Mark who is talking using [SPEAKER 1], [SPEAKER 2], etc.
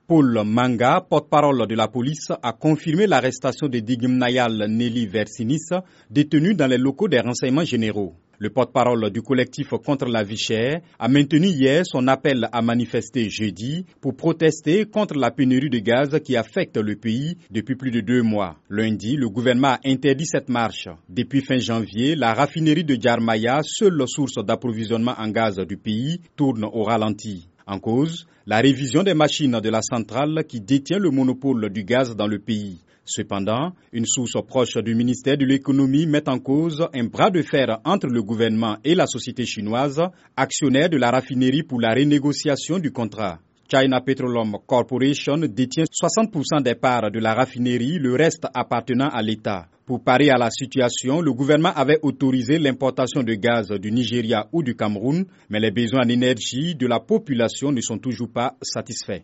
[SPEAKER 1] Paul Manga, porte-parole de la police, a confirmé l'arrestation de Digimnayal Nelly Versinis, détenu dans les locaux des renseignements généraux. Le porte-parole du collectif contre la vie chère a maintenu hier son appel à manifester jeudi pour protester contre la pénurie de gaz qui affecte le pays depuis plus de 2 mois. Lundi, le gouvernement a interdit cette marche. Depuis fin janvier, la raffinerie de Djarmaya, seule source d'approvisionnement en gaz du pays, tourne au ralenti. En cause, la révision des machines de la centrale qui détient le monopole du gaz dans le pays. Cependant, une source proche du ministère de l'économie met en cause un bras de fer entre le gouvernement et la société chinoise, actionnaire de la raffinerie pour la renégociation du contrat. China Petroleum Corporation détient 60% des parts de la raffinerie, le reste appartenant à l'État. Pour parer à la situation, le gouvernement avait autorisé l'importation de gaz du Nigeria ou du Cameroun, mais les besoins en énergie de la population ne sont toujours pas satisfaits.